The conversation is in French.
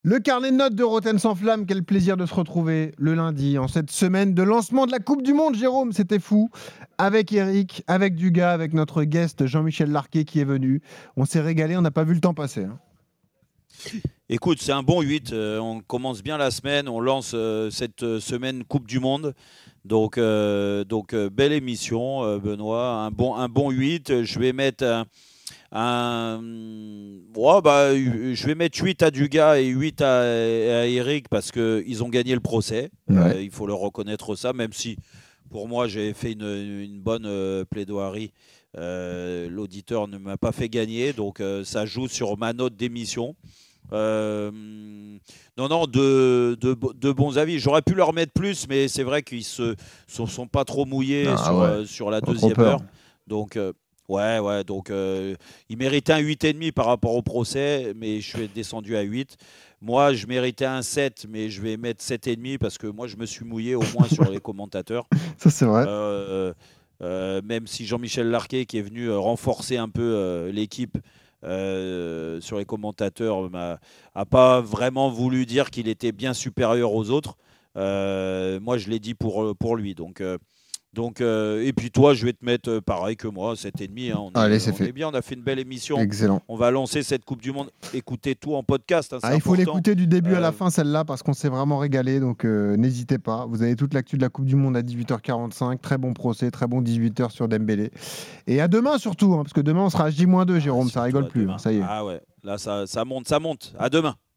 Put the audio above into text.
Le carnet de notes de Roten sans flamme, quel plaisir de se retrouver le lundi en cette semaine de lancement de la Coupe du Monde, Jérôme, c'était fou. Avec Eric, avec Dugas, avec notre guest Jean-Michel Larquet qui est venu. On s'est régalé, on n'a pas vu le temps passer. Écoute, c'est un bon 8. On commence bien la semaine. On lance cette semaine Coupe du Monde. Donc, belle émission, Benoît. Un bon 8. Je vais mettre je vais mettre 8 à Dugas et 8 à Eric parce qu'ils ont gagné le procès. Ouais. Il faut leur reconnaître ça, même si pour moi j'ai fait une bonne plaidoirie. L'auditeur ne m'a pas fait gagner, donc ça joue sur ma note d'émission. Non, de bons avis. J'aurais pu leur mettre plus, mais c'est vrai qu'ils sont pas trop mouillés Ah ouais, sur la pas trop deuxième peur. heure. Donc, ouais. Donc, ils méritaient un 8,5 par rapport au procès, mais je suis descendu à 8. Moi, je méritais un 7, mais je vais mettre 7,5 parce que moi, je me suis mouillé au moins sur les commentateurs. Ça, c'est vrai. Même si Jean-Michel Larquet, qui est venu renforcer un peu l'équipe sur les commentateurs, a pas vraiment voulu dire qu'il était bien supérieur aux autres. Moi, je l'ai dit pour lui. Donc, et puis toi, je vais te mettre pareil que moi, 7,5. Hein. On Allez, est, c'est on fait. est bien, on a fait une belle émission. Excellent. On va lancer cette Coupe du Monde. Écoutez tout en podcast, hein, c'est Ah, il faut important. l'écouter du début à la Euh, fin, celle-là, parce qu'on s'est vraiment régalé. Donc, n'hésitez pas. Vous avez toute l'actu de la Coupe du Monde à 18h45. Très bon procès, très bon 18h sur Dembélé. Et à demain surtout, hein, parce que demain, on sera à J-2, Jérôme. Ça Surtout rigole à plus, hein, demain. ça y est. Ah ouais, là, ça monte, ça monte. À demain.